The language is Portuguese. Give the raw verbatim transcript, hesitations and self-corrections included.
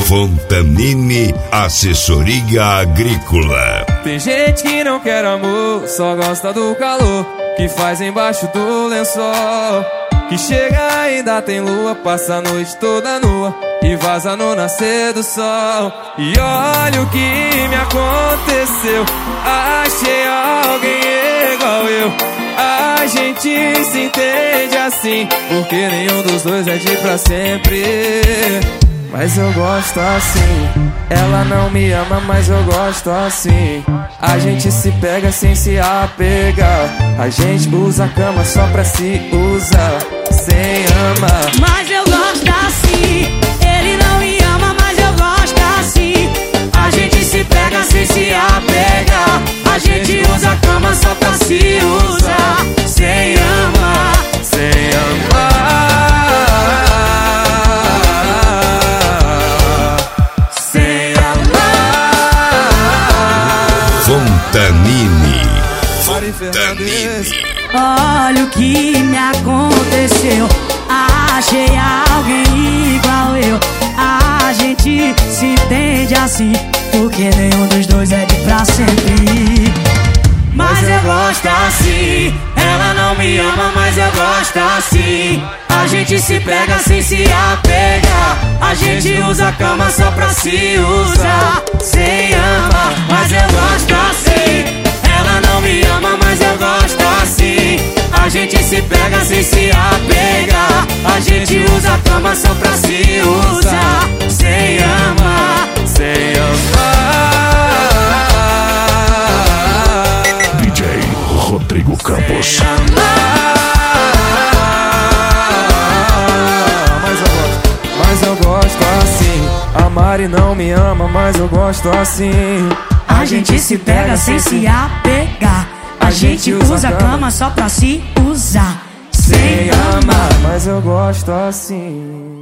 Fontanini Assessoria Agrícola. Tem gente que não quer amor, só gosta do calor que faz embaixo do lençol. Que chega ainda tem lua, passa a noite toda nua e vaza no nascer do sol. E olha o que me aconteceu, achei alguém igual eu. A gente se entende assim, porque nenhum dos dois é de pra sempre. Mas eu gosto assim. Ela não me ama, mas eu gosto assim. A gente se pega sem se apegar. A gente usa a cama só pra se usar, sem amar. Mas eu gosto assim. Ele não me ama, mas eu gosto assim. A gente se pega sem se apegar. A gente usa a cama só pra se usar, sem amar, sem amar. Fontanini, Fontanini. Olha o que me aconteceu, achei alguém igual eu. A gente se entende assim, porque nenhum dos dois é de pra sempre. Mas eu gosto assim. Ela não me ama, mas eu gosto assim. A gente se pega sem se apegar. A gente usa a cama só pra se usar, sem amar. Mas eu gosto assim. Ela não me ama, mas eu gosto assim. A gente se pega sem se apegar. A gente usa a cama só pra se usar, sem amar, sem amar. D J Rodrigo Campos. Mas eu gosto assim. A Mari não me ama, mas eu gosto assim. A gente se pega sem se apegar. A gente usa a cama só pra se usar, sem amar. Mas eu gosto assim.